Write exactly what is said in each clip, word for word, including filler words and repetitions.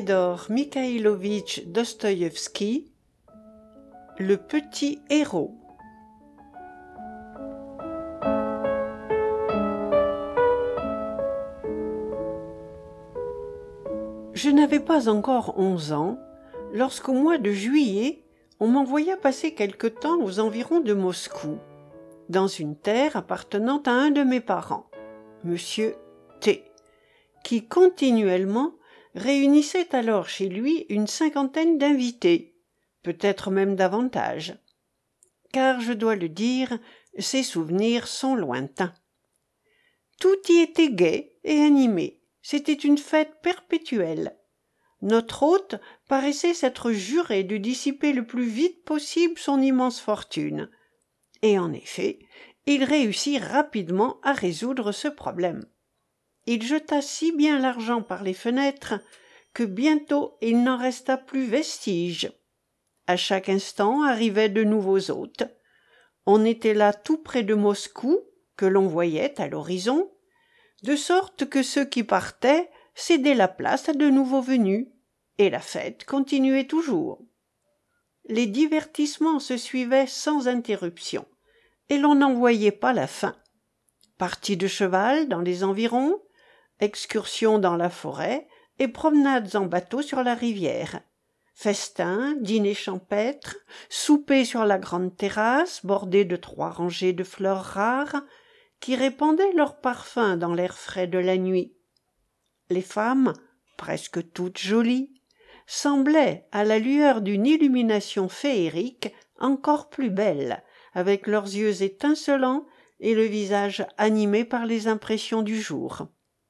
Fédor Mikhaïlovitch Dostoïevski, Le petit héros. Je n'avais pas encore onze ans, lorsqu'au mois de juillet, on m'envoya passer quelque temps aux environs de Moscou, dans une terre appartenant à un de mes parents, Monsieur T, qui continuellement réunissait alors chez lui une cinquantaine d'invités, peut-être même davantage. Car, je dois le dire, ses souvenirs sont lointains. Tout y était gai et animé, c'était une fête perpétuelle. Notre hôte paraissait s'être juré de dissiper le plus vite possible son immense fortune. Et en effet, il réussit rapidement à résoudre ce problème. Il jeta si bien l'argent par les fenêtres que bientôt il n'en resta plus vestige. À chaque instant arrivaient de nouveaux hôtes. On était là tout près de Moscou, que l'on voyait à l'horizon, de sorte que ceux qui partaient cédaient la place à de nouveaux venus, et la fête continuait toujours. Les divertissements se suivaient sans interruption, et l'on n'en voyait pas la fin. Parties de cheval dans les environs, excursions dans la forêt et promenades en bateau sur la rivière, festins, dîners champêtres, soupers sur la grande terrasse bordée de trois rangées de fleurs rares qui répandaient leur parfum dans l'air frais de la nuit. Les femmes, presque toutes jolies, semblaient, à la lueur d'une illumination féerique, encore plus belles, avec leurs yeux étincelants et le visage animé par les impressions du jour.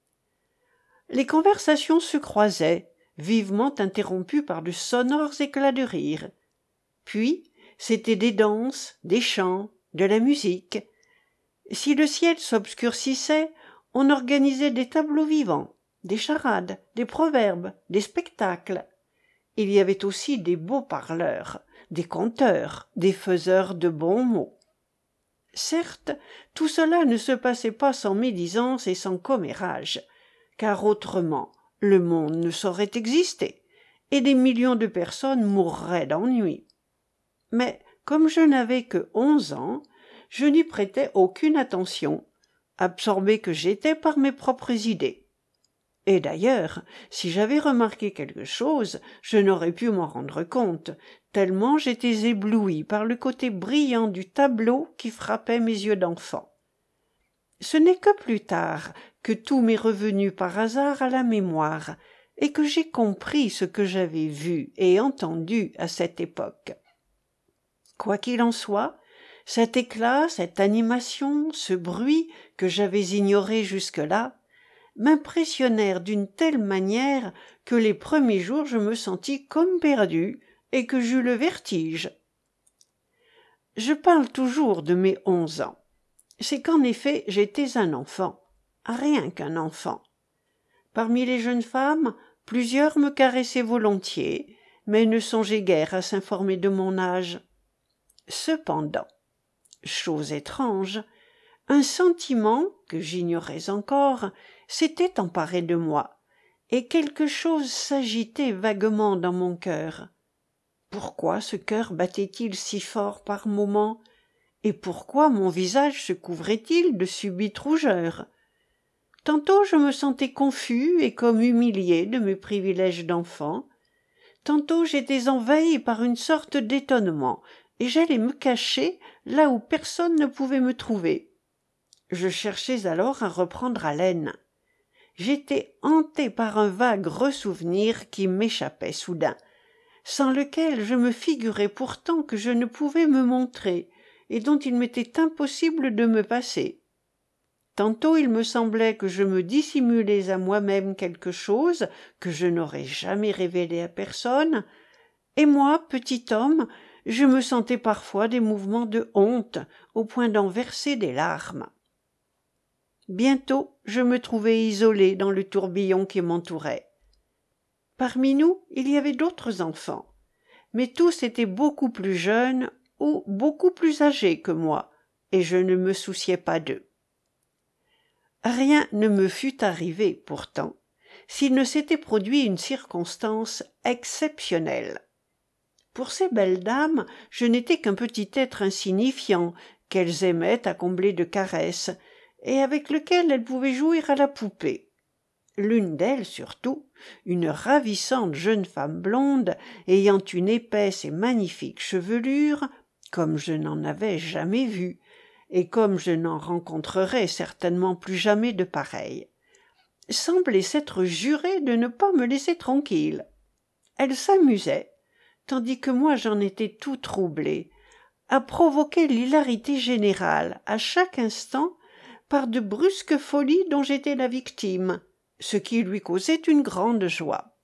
Les conversations se croisaient, vivement interrompues par de sonores éclats de rire. Puis, c'étaient des danses, des chants, de la musique. Si le ciel s'obscurcissait, on organisait des tableaux vivants, des charades, des proverbes, des spectacles. Il y avait aussi des beaux parleurs, des conteurs, des faiseurs de bons mots. Certes, tout cela ne se passait pas sans médisance et sans commérage, car autrement le monde ne saurait exister, et des millions de personnes mourraient d'ennui. Mais comme je n'avais que onze ans, je n'y prêtais aucune attention, absorbé que j'étais par mes propres idées. Et d'ailleurs, si j'avais remarqué quelque chose, je n'aurais pu m'en rendre compte, tellement j'étais ébloui par le côté brillant du tableau qui frappait mes yeux d'enfant. Ce n'est que plus tard que tout m'est revenu par hasard à la mémoire, et que j'ai compris ce que j'avais vu et entendu à cette époque. Quoi qu'il en soit, cet éclat, cette animation, ce bruit que j'avais ignoré jusque-là, m'impressionnèrent d'une telle manière que les premiers jours je me sentis comme perdu et que j'eus le vertige. Je parle toujours de mes onze ans. C'est qu'en effet j'étais un enfant, rien qu'un enfant. Parmi les jeunes femmes, plusieurs me caressaient volontiers, mais ne songeaient guère à s'informer de mon âge. Cependant, chose étrange, un sentiment, que j'ignorais encore, s'était emparé de moi, et quelque chose s'agitait vaguement dans mon cœur. Pourquoi ce cœur battait-il si fort par moments, et pourquoi mon visage se couvrait-il de subites rougeurs? Tantôt je me sentais confus et comme humilié de mes privilèges d'enfant, tantôt j'étais envahi par une sorte d'étonnement, et j'allais me cacher là où personne ne pouvait me trouver. Je cherchais alors à reprendre haleine. J'étais hanté par un vague ressouvenir qui m'échappait soudain, sans lequel je me figurais pourtant que je ne pouvais me montrer, et dont il m'était impossible de me passer. Tantôt il me semblait que je me dissimulais à moi-même quelque chose que je n'aurais jamais révélé à personne, et moi, petit homme, je me sentais parfois des mouvements de honte au point d'en verser des larmes. Bientôt je me trouvai isolé dans le tourbillon qui m'entourait. Parmi nous il y avait d'autres enfants, mais tous étaient beaucoup plus jeunes ou beaucoup plus âgés que moi, et je ne me souciais pas d'eux. Rien ne me fut arrivé pourtant, s'il ne s'était produit une circonstance exceptionnelle. Pour ces belles dames, je n'étais qu'un petit être insignifiant qu'elles aimaient à combler de caresses, et avec lequel elles pouvaient jouir à la poupée. L'une d'elles, surtout, une ravissante jeune femme blonde, ayant une épaisse et magnifique chevelure, comme je n'en avais jamais vu, et comme je n'en rencontrerai certainement plus jamais de pareille, semblait s'être jurée de ne pas me laisser tranquille. Elle s'amusait, tandis que moi j'en étais tout troublé, à provoquer l'hilarité générale à chaque instant par de brusques folies dont j'étais la victime, ce qui lui causait une grande joie.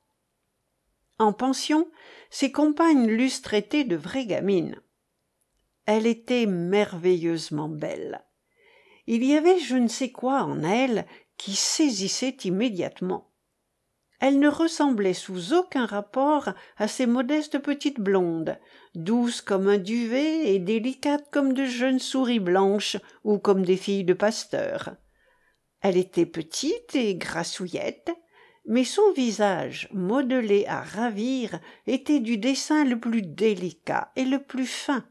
En pension, ses compagnes l'eussent traitée de vraie gamine. Elle était merveilleusement belle. Il y avait je ne sais quoi en elle qui saisissait immédiatement. Elle ne ressemblait sous aucun rapport à ces modestes petites blondes, douces comme un duvet et délicates comme de jeunes souris blanches ou comme des filles de pasteur. Elle était petite et grassouillette, mais son visage, modelé à ravir, était du dessin le plus délicat et le plus fin.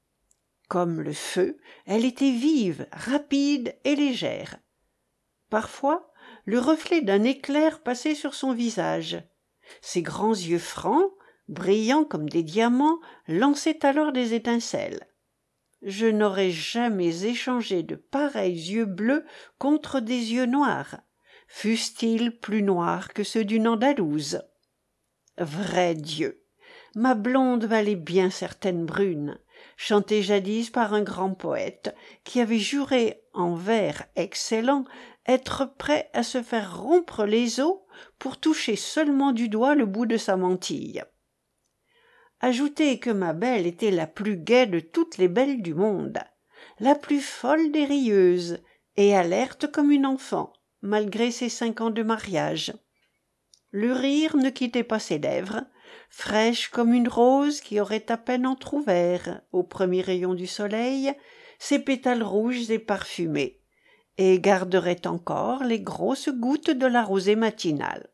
Comme le feu, elle était vive, rapide et légère. Parfois, le reflet d'un éclair passait sur son visage. Ses grands yeux francs, brillants comme des diamants, lançaient alors des étincelles. Je n'aurais jamais échangé de pareils yeux bleus contre des yeux noirs, fussent-ils plus noirs que ceux d'une Andalouse. Vrai Dieu! Ma blonde valait bien certaines brunes, chantée jadis par un grand poète, qui avait juré en vers excellents être prêt à se faire rompre les os pour toucher seulement du doigt le bout de sa mantille. Ajoutez que ma belle était la plus gaie de toutes les belles du monde, la plus folle des rieuses, et alerte comme une enfant, malgré ses cinq ans de mariage. Le rire ne quittait pas ses lèvres, fraîche comme une rose qui aurait à peine entr'ouvert au premier rayon du soleil ses pétales rouges et parfumés, et garderait encore les grosses gouttes de la rosée matinale.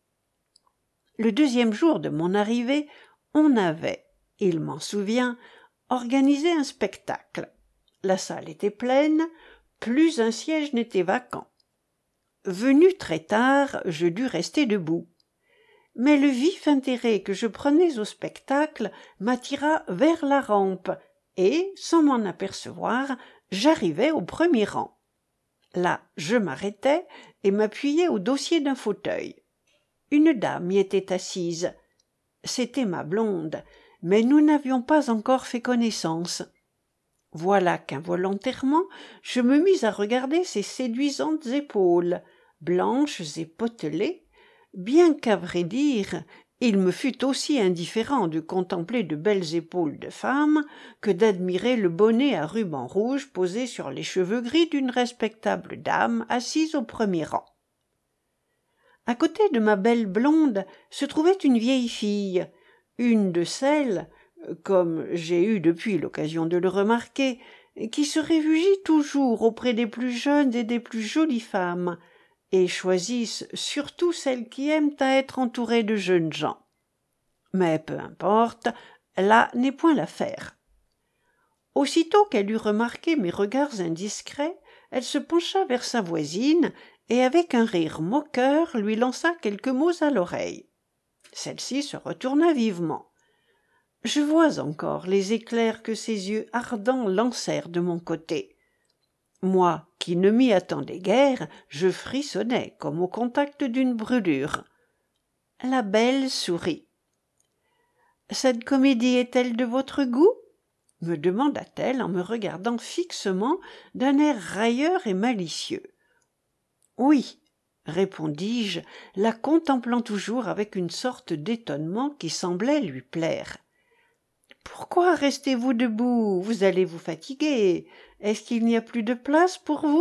Le deuxième jour de mon arrivée, on avait, il m'en souvient, organisé un spectacle. La salle était pleine, plus un siège n'était vacant. Venu très tard, je dus rester debout. Mais le vif intérêt que je prenais au spectacle m'attira vers la rampe, et, sans m'en apercevoir, j'arrivai au premier rang. Là, je m'arrêtai et m'appuyai au dossier d'un fauteuil. Une dame y était assise. C'était ma blonde, mais nous n'avions pas encore fait connaissance. Voilà qu'involontairement je me mis à regarder ses séduisantes épaules, blanches et potelées, bien qu'à vrai dire, il me fût aussi indifférent de contempler de belles épaules de femme que d'admirer le bonnet à ruban rouge posé sur les cheveux gris d'une respectable dame assise au premier rang. À côté de ma belle blonde se trouvait une vieille fille, une de celles, comme j'ai eu depuis l'occasion de le remarquer, qui se réfugient toujours auprès des plus jeunes et des plus jolies femmes, et choisissent surtout celles qui aiment à être entourées de jeunes gens. Mais peu importe, là n'est point l'affaire. Aussitôt qu'elle eut remarqué mes regards indiscrets, elle se pencha vers sa voisine et avec un rire moqueur lui lança quelques mots à l'oreille. Celle-ci se retourna vivement. Je vois encore les éclairs que ses yeux ardents lancèrent de mon côté. Moi, qui ne m'y attendais guère, je frissonnais comme au contact d'une brûlure. La belle sourit. « Cette comédie est-elle de votre goût ?» me demanda-t-elle en me regardant fixement d'un air railleur et malicieux. « Oui, » répondis-je, la contemplant toujours avec une sorte d'étonnement qui semblait lui plaire. « Pourquoi restez-vous debout? Vous allez vous fatiguer. Est-ce qu'il n'y a plus de place pour vous? »«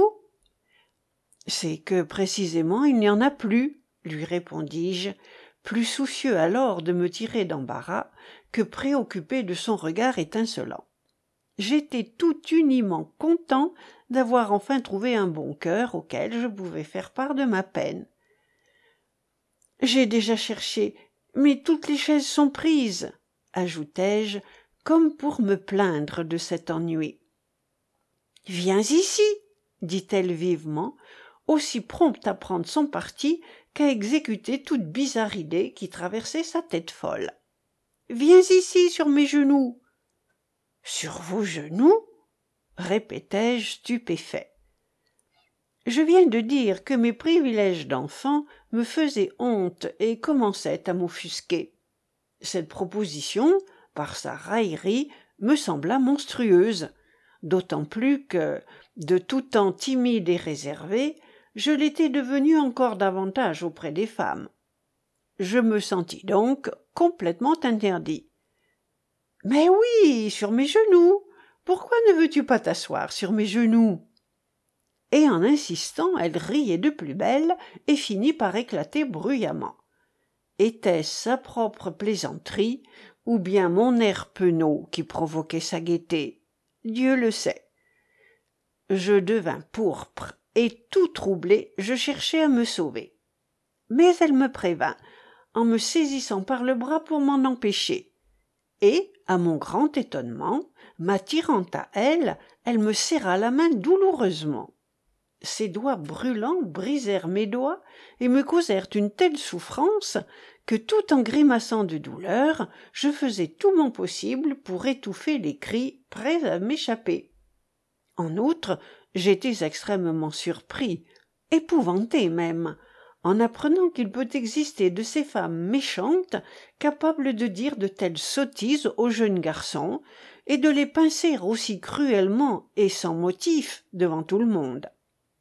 C'est que précisément il n'y en a plus, » lui répondis-je, plus soucieux alors de me tirer d'embarras que préoccupé de son regard étincelant. J'étais tout uniment content d'avoir enfin trouvé un bon cœur auquel je pouvais faire part de ma peine. J'ai déjà cherché, mais toutes les chaises sont prises, ajoutai-je, comme pour me plaindre de cet ennui. Viens ici, dit-elle vivement, aussi prompte à prendre son parti qu'à exécuter toute bizarre idée qui traversait sa tête folle. Viens ici sur mes genoux. Sur vos genoux? Répétai-je stupéfait. Je viens de dire que mes privilèges d'enfant me faisaient honte et commençaient à m'offusquer. Cette proposition, par sa raillerie, me sembla monstrueuse, d'autant plus que, de tout temps timide et réservé, je l'étais devenu encore davantage auprès des femmes. Je me sentis donc complètement interdit. « Mais oui, sur mes genoux. Pourquoi ne veux-tu pas t'asseoir sur mes genoux ?» Et en insistant, elle riait de plus belle et finit par éclater bruyamment. Était-ce sa propre plaisanterie ou bien mon air penaud qui provoquait sa gaieté? Dieu le sait. Je devins pourpre et tout troublé, je cherchai à me sauver. Mais elle me prévint, en me saisissant par le bras pour m'en empêcher. Et, à mon grand étonnement, m'attirant à elle, elle me serra la main douloureusement. Ses doigts brûlants brisèrent mes doigts et me causèrent une telle souffrance que, tout en grimaçant de douleur, je faisais tout mon possible pour étouffer les cris prêts à m'échapper. En outre, j'étais extrêmement surpris, épouvanté même, en apprenant qu'il peut exister de ces femmes méchantes capables de dire de telles sottises aux jeunes garçons et de les pincer aussi cruellement et sans motif devant tout le monde.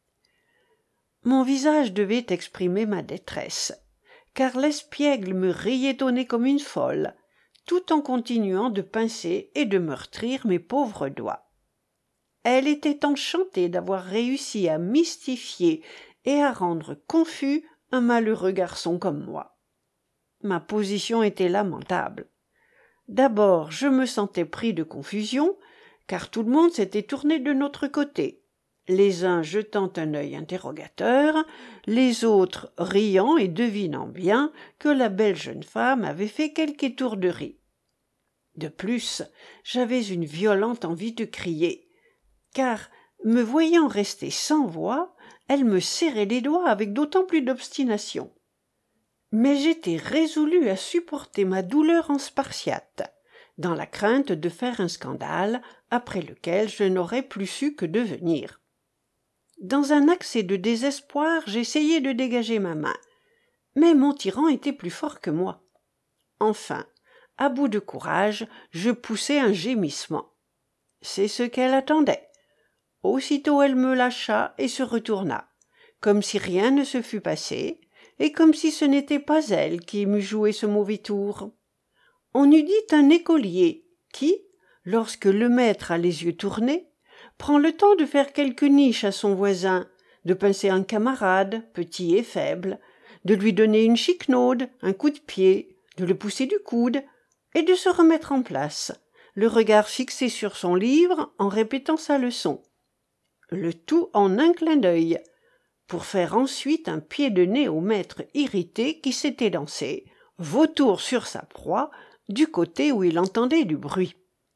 Mon visage devait exprimer ma détresse, car l'espiègle me riait au nez comme une folle, tout en continuant de pincer et de meurtrir mes pauvres doigts. Elle était enchantée d'avoir réussi à mystifier et à rendre confus un malheureux garçon comme moi. Ma position était lamentable. D'abord, je me sentais pris de confusion, car tout le monde s'était tourné de notre côté, les uns jetant un œil interrogateur, les autres riant et devinant bien que la belle jeune femme avait fait quelque étourderie. De plus, j'avais une violente envie de crier, car, me voyant rester sans voix, elle me serrait les doigts avec d'autant plus d'obstination. Mais j'étais résolu à supporter ma douleur en spartiate, dans la crainte de faire un scandale après lequel je n'aurais plus su que devenir. Dans un accès de désespoir, j'essayai de dégager ma main, mais mon tyran était plus fort que moi. Enfin, à bout de courage, je poussai un gémissement. C'est ce qu'elle attendait. Aussitôt elle me lâcha et se retourna, comme si rien ne se fût passé, et comme si ce n'était pas elle qui m'eût joué ce mauvais tour. On eût dit un écolier qui, lorsque le maître a les yeux tournés, prend le temps de faire quelque niche à son voisin, de pincer un camarade, petit et faible, de lui donner une chiquenaude, un coup de pied, de le pousser du coude, et de se remettre en place, le regard fixé sur son livre en répétant sa leçon. Le tout en un clin d'œil, pour faire ensuite un pied de nez au maître irrité qui s'était lancé, vautour sur sa proie, du côté où il entendait du bruit.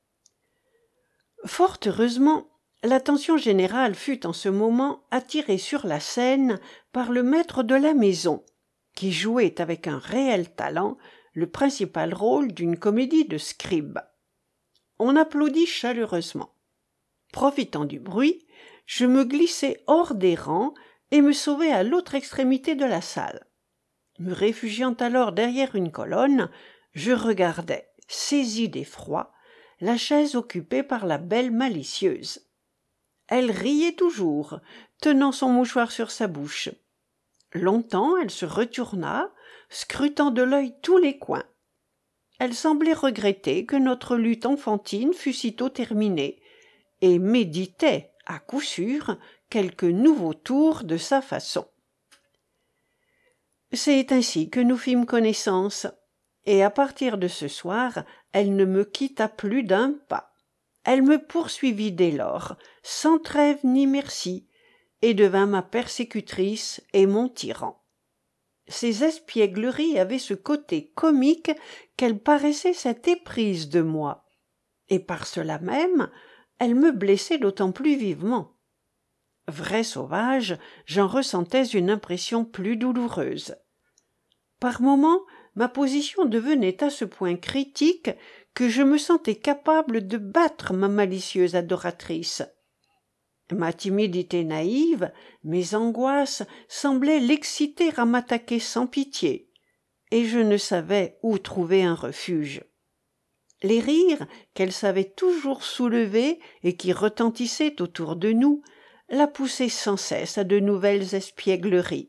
Fort heureusement, l'attention générale fut en ce moment attirée sur la scène par le maître de la maison, qui jouait avec un réel talent le principal rôle d'une comédie de Scribe. On applaudit chaleureusement. Profitant du bruit, je me glissai hors des rangs et me sauvai à l'autre extrémité de la salle. Me réfugiant alors derrière une colonne, je regardais, saisi d'effroi, la chaise occupée par la belle malicieuse. Elle riait toujours, tenant son mouchoir sur sa bouche. Longtemps elle se retourna, scrutant de l'œil tous les coins. Elle semblait regretter que notre lutte enfantine fût sitôt terminée, et méditait, à coup sûr, quelque nouveau tour de sa façon. C'est ainsi que nous fîmes connaissance, et à partir de ce soir, elle ne me quitta plus d'un pas. Elle me poursuivit dès lors, sans trêve ni merci, et devint ma persécutrice et mon tyran. Ses espiègleries avaient ce côté comique qu'elle paraissait s'être éprise de moi, et par cela même, elle me blessait d'autant plus vivement. Vrai sauvage, j'en ressentais une impression plus douloureuse. Par moments, ma position devenait à ce point critique que je me sentais capable de battre ma malicieuse adoratrice. Ma timidité naïve, mes angoisses semblaient l'exciter à m'attaquer sans pitié, et je ne savais où trouver un refuge. Les rires qu'elle savait toujours soulever et qui retentissaient autour de nous la poussaient sans cesse à de nouvelles espiègleries.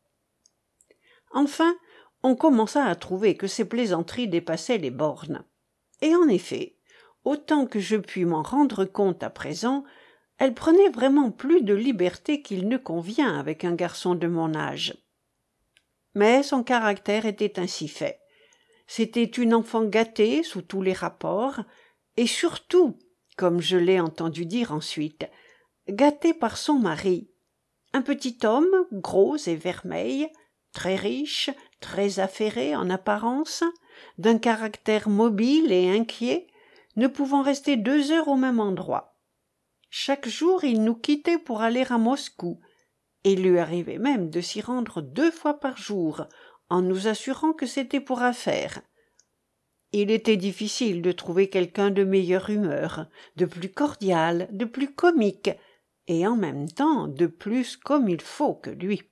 Enfin, on commença à trouver que ces plaisanteries dépassaient les bornes. Et en effet, autant que je puis m'en rendre compte à présent, elle prenait vraiment plus de liberté qu'il ne convient avec un garçon de mon âge. Mais son caractère était ainsi fait. C'était une enfant gâtée sous tous les rapports, et surtout, comme je l'ai entendu dire ensuite, gâtée par son mari, un petit homme gros et vermeil, très riche, très affairé en apparence, d'un caractère mobile et inquiet, ne pouvant rester deux heures au même endroit. Chaque jour, il nous quittait pour aller à Moscou, et il lui arrivait même de s'y rendre deux fois par jour, en nous assurant que c'était pour affaires. Il était difficile de trouver quelqu'un de meilleure humeur, de plus cordial, de plus comique, et en même temps de plus comme il faut que lui.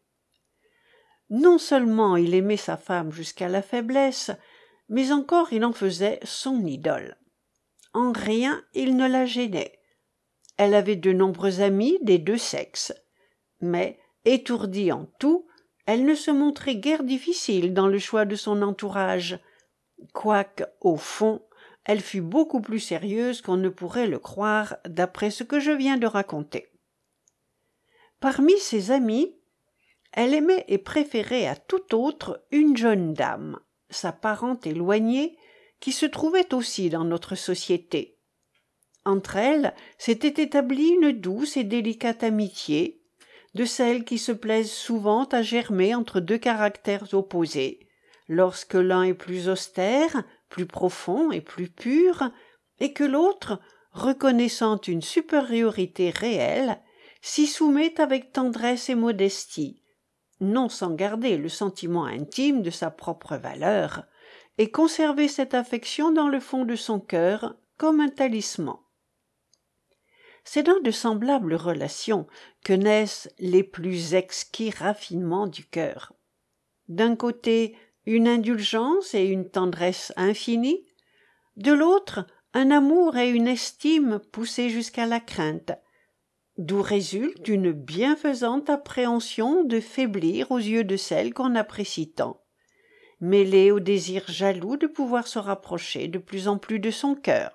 Non seulement il aimait sa femme jusqu'à la faiblesse, mais encore il en faisait son idole. En rien il ne la gênait. Elle avait de nombreux amis des deux sexes, mais, étourdie en tout, elle ne se montrait guère difficile dans le choix de son entourage, quoique, au fond, elle fût beaucoup plus sérieuse qu'on ne pourrait le croire d'après ce que je viens de raconter. Parmi ses amis, elle aimait et préférait à toute autre une jeune dame, sa parente éloignée, qui se trouvait aussi dans notre société. Entre elles s'était établie une douce et délicate amitié, de celles qui se plaisent souvent à germer entre deux caractères opposés, lorsque l'un est plus austère, plus profond et plus pur, et que l'autre, reconnaissant une supériorité réelle, s'y soumet avec tendresse et modestie, non sans garder le sentiment intime de sa propre valeur, et conserver cette affection dans le fond de son cœur comme un talisman. C'est dans de semblables relations que naissent les plus exquis raffinements du cœur. D'un côté, une indulgence et une tendresse infinies, de l'autre, un amour et une estime poussés jusqu'à la crainte, d'où résulte une bienfaisante appréhension de faiblir aux yeux de celle qu'on apprécie tant, mêlée au désir jaloux de pouvoir se rapprocher de plus en plus de son cœur.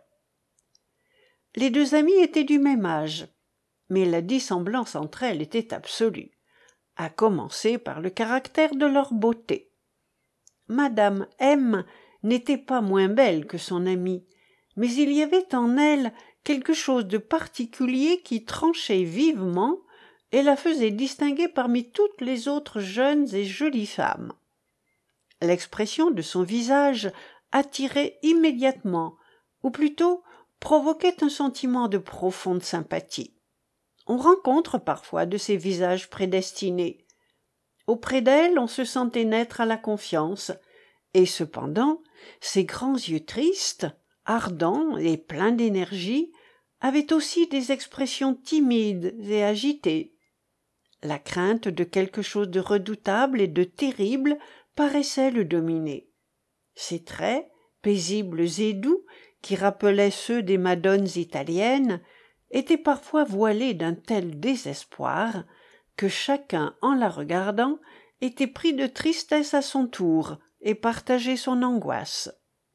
Les deux amies étaient du même âge, mais la dissemblance entre elles était absolue, à commencer par le caractère de leur beauté. Madame M n'était pas moins belle que son amie, mais il y avait en elle quelque chose de particulier qui tranchait vivement et la faisait distinguer parmi toutes les autres jeunes et jolies femmes. L'expression de son visage attirait immédiatement, ou plutôt provoquait un sentiment de profonde sympathie. On rencontre parfois de ces visages prédestinés. Auprès d'elle, on se sentait naître à la confiance, et cependant, ses grands yeux tristes, ardents et pleins d'énergie, avaient aussi des expressions timides et agitées. La crainte de quelque chose de redoutable et de terrible paraissait le dominer. Ses traits, paisibles et doux, qui rappelaient ceux des madones italiennes, étaient parfois voilés d'un tel désespoir que chacun, en la regardant, était pris de tristesse à son tour et partageait son angoisse.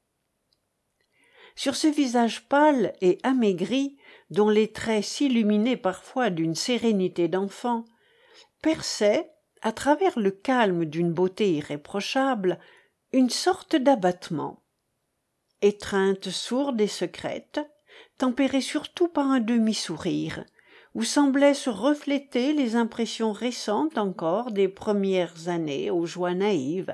Sur ce visage pâle et amaigri, dont les traits s'illuminaient parfois d'une sérénité d'enfant, perçait, à travers le calme d'une beauté irréprochable, une sorte d'abattement. Étreinte sourde et secrète, tempérée surtout par un demi-sourire, où semblaient se refléter les impressions récentes encore des premières années aux joies naïves.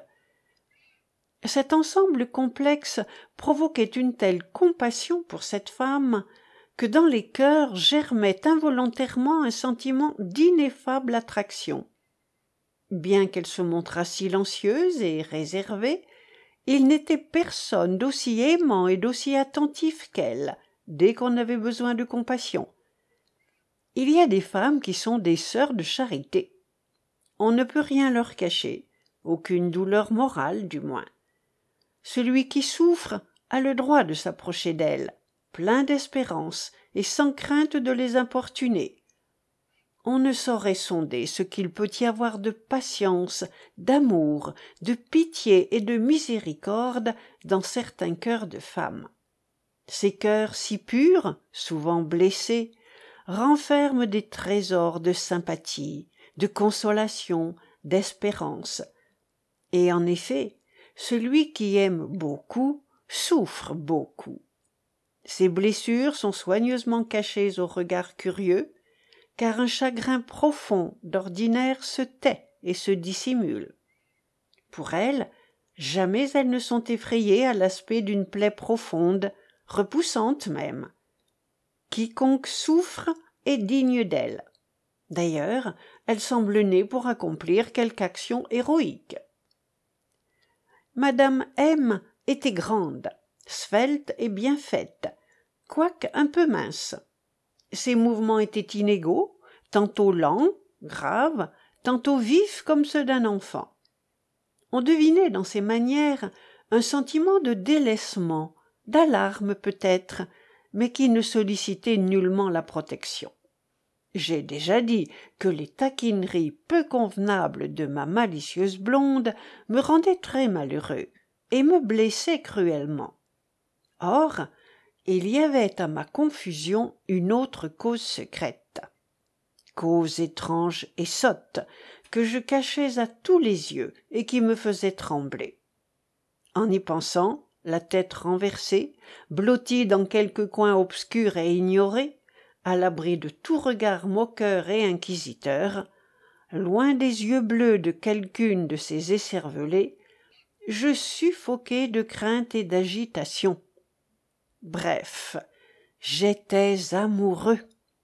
Cet ensemble complexe provoquait une telle compassion pour cette femme que dans les cœurs germait involontairement un sentiment d'ineffable attraction. Bien qu'elle se montrât silencieuse et réservée, il n'était personne d'aussi aimant et d'aussi attentif qu'elle, dès qu'on avait besoin de compassion. Il y a des femmes qui sont des sœurs de charité. On ne peut rien leur cacher, aucune douleur morale du moins. Celui qui souffre a le droit de s'approcher d'elles, plein d'espérance et sans crainte de les importuner. On ne saurait sonder ce qu'il peut y avoir de patience, d'amour, de pitié et de miséricorde dans certains cœurs de femmes. Ces cœurs si purs, souvent blessés, renferment des trésors de sympathie, de consolation, d'espérance. Et en effet, celui qui aime beaucoup souffre beaucoup. Ces blessures sont soigneusement cachées au regard curieux, car un chagrin profond d'ordinaire se tait et se dissimule. Pour elles, jamais elles ne sont effrayées à l'aspect d'une plaie profonde, repoussante même. Quiconque souffre est digne d'elle. D'ailleurs, elle semble née pour accomplir quelque action héroïque. Madame M était grande, svelte et bien faite, quoique un peu mince. Ses mouvements étaient inégaux, tantôt lents, graves, tantôt vifs comme ceux d'un enfant. On devinait dans ses manières un sentiment de délaissement, d'alarme peut-être, mais qui ne sollicitait nullement la protection. J'ai déjà dit que les taquineries peu convenables de ma malicieuse blonde me rendaient très malheureux et me blessaient cruellement. Or, il y avait à ma confusion une autre cause secrète, cause étrange et sotte, que je cachais à tous les yeux et qui me faisait trembler. En y pensant, la tête renversée, blottie dans quelque coin obscur et ignoré, à l'abri de tout regard moqueur et inquisiteur, loin des yeux bleus de quelqu'une de ces écervelées, je suffoquais de crainte et d'agitation. Bref, j'étais amoureux.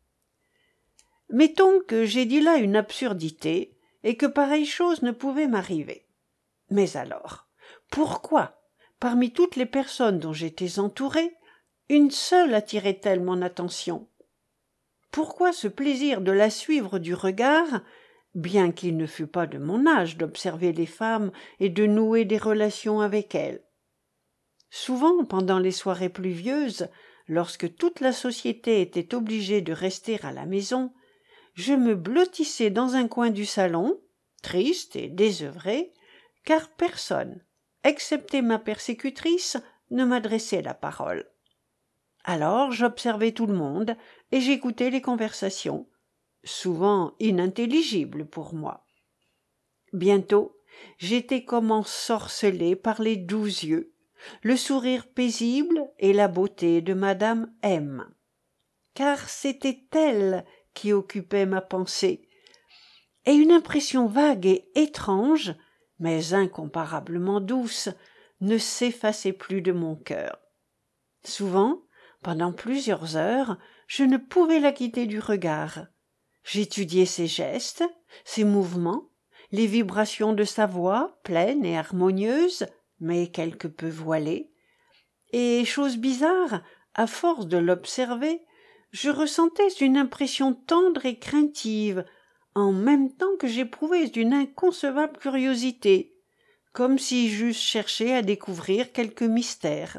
Mettons que j'ai dit là une absurdité et que pareille chose ne pouvait m'arriver. Mais alors, pourquoi, parmi toutes les personnes dont j'étais entouré, une seule attirait-elle mon attention? Pourquoi ce plaisir de la suivre du regard, bien qu'il ne fût pas de mon âge d'observer les femmes et de nouer des relations avec elles? Souvent, pendant les soirées pluvieuses, lorsque toute la société était obligée de rester à la maison, je me blottissais dans un coin du salon, triste et désœuvré, car personne, excepté ma persécutrice, ne m'adressait la parole. Alors j'observais tout le monde et j'écoutais les conversations, souvent inintelligibles pour moi. Bientôt, j'étais comme ensorcelé par les doux yeux, le sourire paisible et la beauté de madame M. Car c'était elle qui occupait ma pensée, et une impression vague et étrange, mais incomparablement douce, ne s'effaçait plus de mon cœur. Souvent, pendant plusieurs heures, je ne pouvais la quitter du regard. J'étudiais ses gestes, ses mouvements, les vibrations de sa voix, pleine et harmonieuse, mais quelque peu voilée, et, chose bizarre, à force de l'observer, je ressentais une impression tendre et craintive, en même temps que j'éprouvais une inconcevable curiosité, comme si j'eusse cherché à découvrir quelque mystère.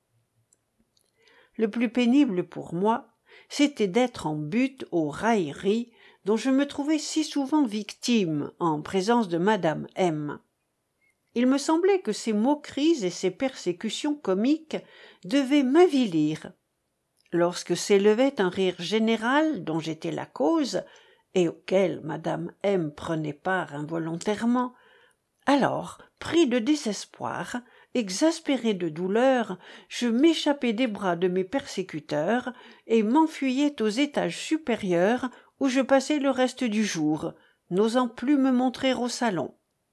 Le plus pénible pour moi, c'était d'être en butte aux railleries dont je me trouvais si souvent victime en présence de madame M. Il me semblait que ces moqueries et ces persécutions comiques devaient m'avilir. Lorsque s'élevait un rire général dont j'étais la cause, et auquel madame M. prenait part involontairement, alors, pris de désespoir, exaspéré de douleur, je m'échappais des bras de mes persécuteurs et m'enfuyais aux étages supérieurs où je passai le reste du jour, n'osant plus me montrer au salon.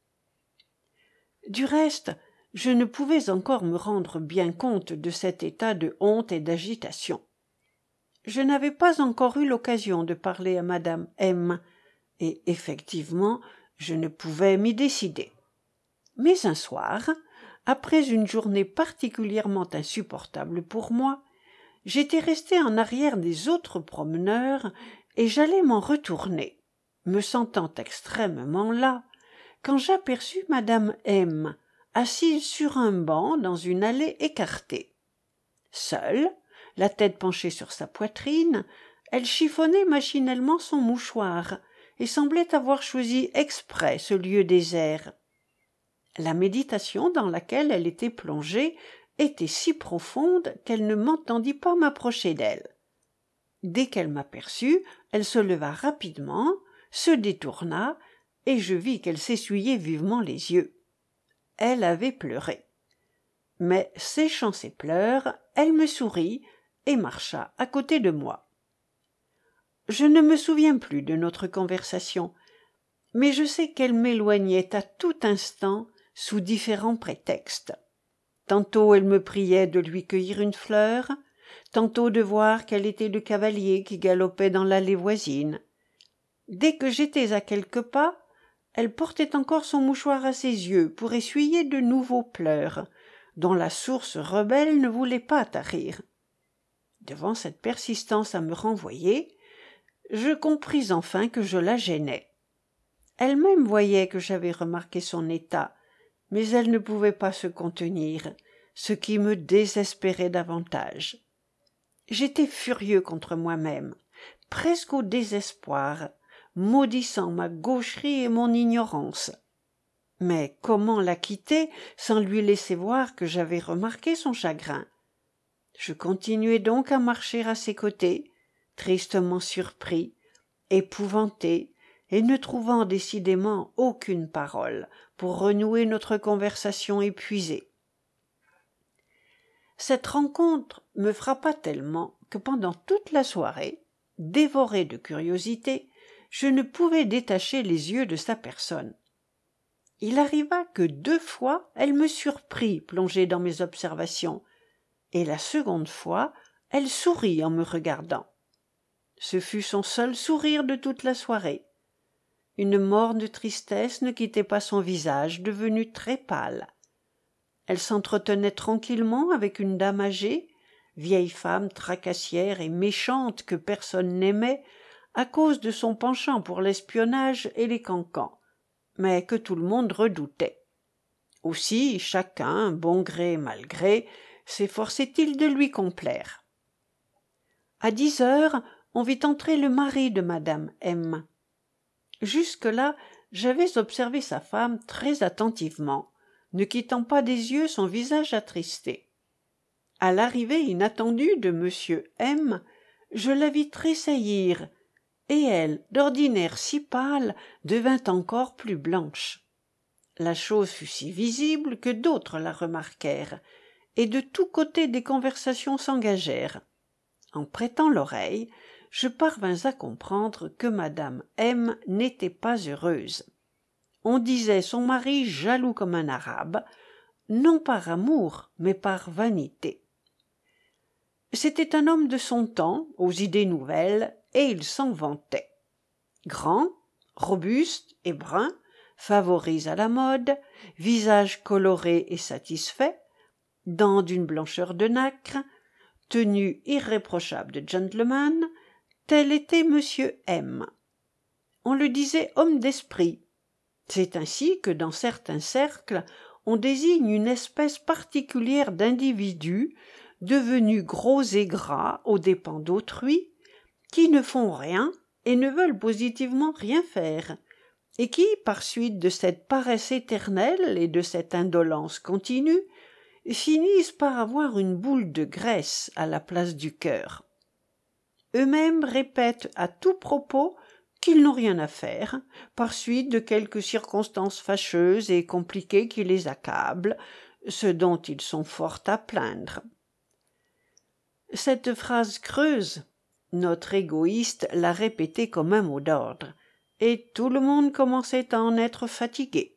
Du reste, je ne pouvais encore me rendre bien compte de cet état de honte et d'agitation. Je n'avais pas encore eu l'occasion de parler à madame M, et effectivement, je ne pouvais m'y décider. Mais un soir, après une journée particulièrement insupportable pour moi, j'étais resté en arrière des autres promeneurs et j'allais m'en retourner, me sentant extrêmement las, quand j'aperçus madame M, assise sur un banc dans une allée écartée. Seule, la tête penchée sur sa poitrine, elle chiffonnait machinalement son mouchoir et semblait avoir choisi exprès ce lieu désert. La méditation dans laquelle elle était plongée était si profonde qu'elle ne m'entendit pas m'approcher d'elle. Dès qu'elle m'aperçut, elle se leva rapidement, se détourna, et je vis qu'elle s'essuyait vivement les yeux. Elle avait pleuré. Mais, séchant ses pleurs, elle me sourit et marcha à côté de moi. Je ne me souviens plus de notre conversation, mais je sais qu'elle m'éloignait à tout instant sous différents prétextes. Tantôt elle me priait de lui cueillir une fleur, tantôt de voir quel était le cavalier qui galopait dans l'allée voisine. Dès que j'étais à quelques pas, elle portait encore son mouchoir à ses yeux pour essuyer de nouveaux pleurs, dont la source rebelle ne voulait pas tarir. Devant cette persistance à me renvoyer, je compris enfin que je la gênais. Elle-même voyait que j'avais remarqué son état, mais elle ne pouvait pas se contenir, ce qui me désespérait davantage. J'étais furieux contre moi-même, presque au désespoir, maudissant ma gaucherie et mon ignorance. Mais comment la quitter sans lui laisser voir que j'avais remarqué son chagrin? Je continuai donc à marcher à ses côtés, tristement surpris, épouvanté, et ne trouvant décidément aucune parole pour renouer notre conversation épuisée. Cette rencontre me frappa tellement que pendant toute la soirée, dévoré de curiosité, je ne pouvais détacher les yeux de sa personne. Il arriva que deux fois elle me surprit plongé dans mes observations, et la seconde fois elle sourit en me regardant. Ce fut son seul sourire de toute la soirée. Une morne tristesse ne quittait pas son visage, devenu très pâle. Elle s'entretenait tranquillement avec une dame âgée, vieille femme tracassière et méchante que personne n'aimait à cause de son penchant pour l'espionnage et les cancans, mais que tout le monde redoutait. Aussi, chacun, bon gré mal gré, s'efforçait-il de lui complaire. À dix heures, on vit entrer le mari de madame M. Jusque-là, j'avais observé sa femme très attentivement, ne quittant pas des yeux son visage attristé. À l'arrivée inattendue de monsieur M, je la vis tressaillir, et elle, d'ordinaire si pâle, devint encore plus blanche. La chose fut si visible que d'autres la remarquèrent, et de tous côtés des conversations s'engagèrent. En prêtant l'oreille, je parvins à comprendre que madame M n'était pas heureuse. On disait son mari jaloux comme un arabe, non par amour, mais par vanité. C'était un homme de son temps, aux idées nouvelles, et il s'en vantait. Grand, robuste et brun, favoris à la mode, visage coloré et satisfait, dents d'une blancheur de nacre, tenue irréprochable de gentleman, tel était monsieur M. On le disait homme d'esprit. C'est ainsi que dans certains cercles on désigne une espèce particulière d'individus devenus gros et gras aux dépens d'autrui, qui ne font rien et ne veulent positivement rien faire, et qui, par suite de cette paresse éternelle et de cette indolence continue, finissent par avoir une boule de graisse à la place du cœur. Eux-mêmes répètent à tout propos qu'ils n'ont rien à faire, par suite de quelques circonstances fâcheuses et compliquées qui les accablent, ce dont ils sont fort à plaindre. Cette phrase creuse, Notre égoïste l'a répété comme un mot d'ordre, et tout le monde commençait à en être fatigué.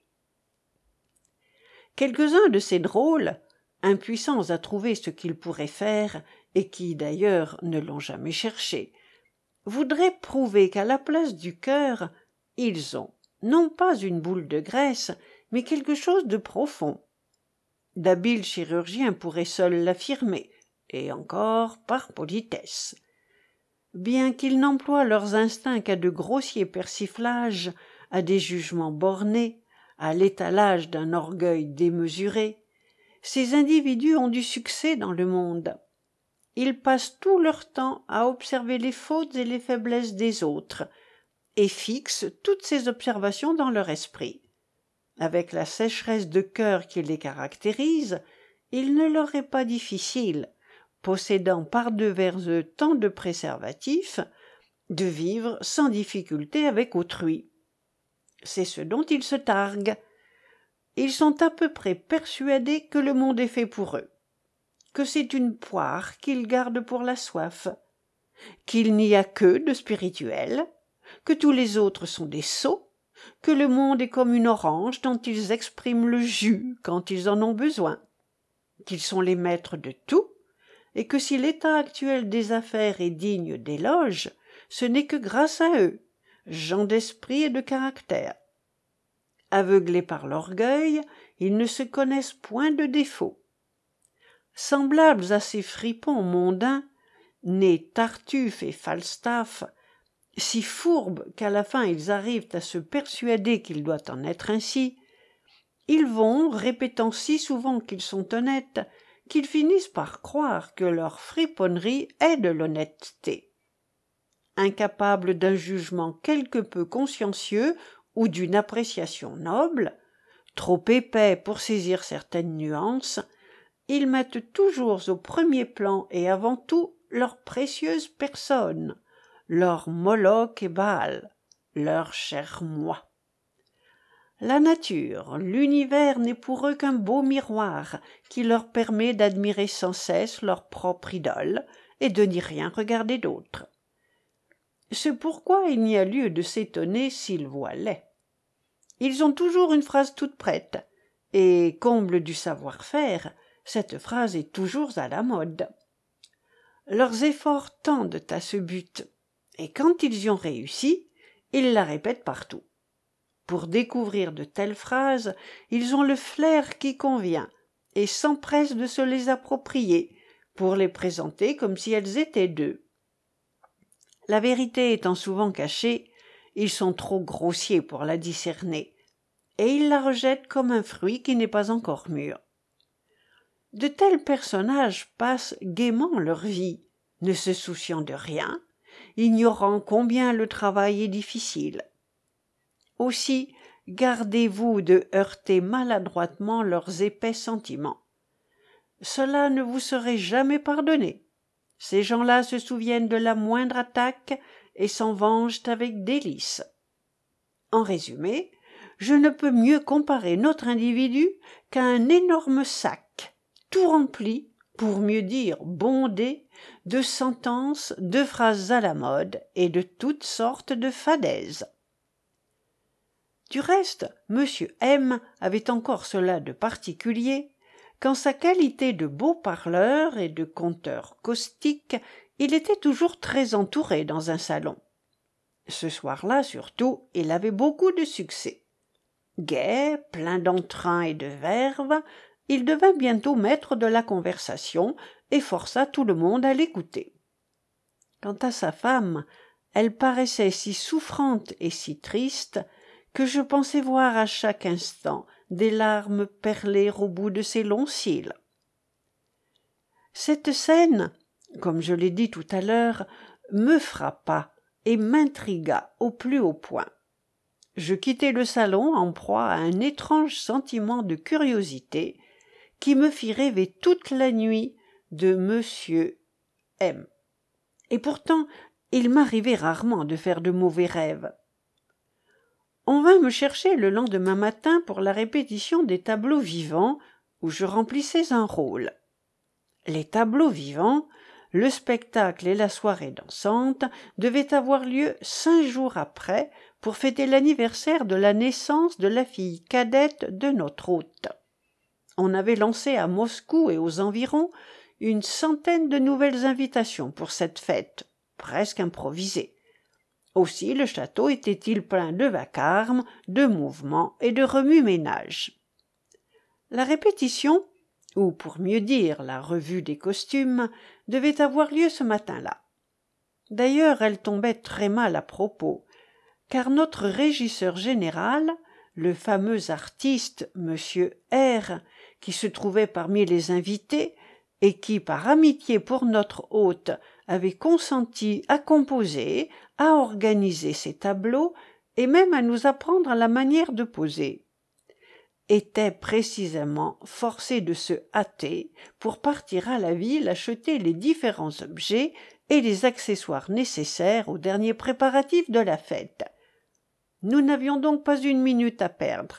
Quelques-uns de ces drôles, impuissants à trouver ce qu'ils pourraient faire, et qui d'ailleurs ne l'ont jamais cherché, voudraient prouver qu'à la place du cœur, ils ont, non pas une boule de graisse, mais quelque chose de profond. D'habiles chirurgiens pourraient seuls l'affirmer, et encore par politesse. Bien qu'ils n'emploient leurs instincts qu'à de grossiers persiflages, à des jugements bornés, à l'étalage d'un orgueil démesuré, ces individus ont du succès dans le monde. Ils passent tout leur temps à observer les fautes et les faiblesses des autres, et fixent toutes ces observations dans leur esprit. Avec la sécheresse de cœur qui les caractérise, il ne leur est pas difficile, possédant par-devers eux tant de préservatifs, de vivre sans difficulté avec autrui. C'est ce dont ils se targuent. Ils sont à peu près persuadés que le monde est fait pour eux, que c'est une poire qu'ils gardent pour la soif, qu'il n'y a que de spirituel, que tous les autres sont des sots, que le monde est comme une orange dont ils expriment le jus quand ils en ont besoin, qu'ils sont les maîtres de tout, et que si l'état actuel des affaires est digne d'éloge, ce n'est que grâce à eux, gens d'esprit et de caractère. Aveuglés par l'orgueil, ils ne se connaissent point de défauts. Semblables à ces fripons mondains, nés Tartuffe et Falstaff, si fourbes qu'à la fin ils arrivent à se persuader qu'il doit en être ainsi, ils vont, répétant si souvent qu'ils sont honnêtes, qu'ils finissent par croire que leur friponnerie est de l'honnêteté. Incapables d'un jugement quelque peu consciencieux ou d'une appréciation noble, trop épais pour saisir certaines nuances, ils mettent toujours au premier plan et avant tout leur précieuse personne, leur Moloch et Baal, leur cher moi. La nature, l'univers n'est pour eux qu'un beau miroir qui leur permet d'admirer sans cesse leur propre idole et de n'y rien regarder d'autre. C'est pourquoi il n'y a lieu de s'étonner s'ils voient laid. Ils ont toujours une phrase toute prête, et, comble du savoir-faire, cette phrase est toujours à la mode. Leurs efforts tendent à ce but, et quand ils y ont réussi, ils la répètent partout. Pour découvrir de telles phrases, ils ont le flair qui convient, et s'empressent de se les approprier, pour les présenter comme si elles étaient d'eux. La vérité étant souvent cachée, ils sont trop grossiers pour la discerner, et ils la rejettent comme un fruit qui n'est pas encore mûr. De tels personnages passent gaiement leur vie, ne se souciant de rien, ignorant combien le travail est difficile. Aussi, gardez-vous de heurter maladroitement leurs épais sentiments. Cela ne vous serait jamais pardonné. Ces gens-là se souviennent de la moindre attaque et s'en vengent avec délice. En résumé, je ne peux mieux comparer notre individu qu'à un énorme sac, tout rempli, pour mieux dire bondé, de sentences, de phrases à la mode et de toutes sortes de fadaises. Du reste, Monsieur M avait encore cela de particulier, qu'en sa qualité de beau parleur et de conteur caustique, il était toujours très entouré dans un salon. Ce soir-là, surtout, il avait beaucoup de succès. Gai, plein d'entrain et de verve, il devint bientôt maître de la conversation et força tout le monde à l'écouter. Quant à sa femme, elle paraissait si souffrante et si triste que je pensais voir à chaque instant des larmes perler au bout de ses longs cils. Cette scène, comme je l'ai dit tout à l'heure, me frappa et m'intrigua au plus haut point. Je quittai le salon en proie à un étrange sentiment de curiosité qui me fit rêver toute la nuit de Monsieur M. Et pourtant, il m'arrivait rarement de faire de mauvais rêves. On vint me chercher le lendemain matin pour la répétition des tableaux vivants où je remplissais un rôle. Les tableaux vivants, le spectacle et la soirée dansante devaient avoir lieu cinq jours après pour fêter l'anniversaire de la naissance de la fille cadette de notre hôte. On avait lancé à Moscou et aux environs une centaine de nouvelles invitations pour cette fête, presque improvisée. Aussi le château était-il plein de vacarme, de mouvements et de remue-ménage. La répétition, ou pour mieux dire la revue des costumes, devait avoir lieu ce matin-là. D'ailleurs, elle tombait très mal à propos, car notre régisseur général, le fameux artiste Monsieur R, qui se trouvait parmi les invités et qui, par amitié pour notre hôte, avait consenti à composer, à organiser ses tableaux et même à nous apprendre la manière de poser, était précisément forcé de se hâter pour partir à la ville acheter les différents objets et les accessoires nécessaires aux derniers préparatifs de la fête. Nous n'avions donc pas une minute à perdre.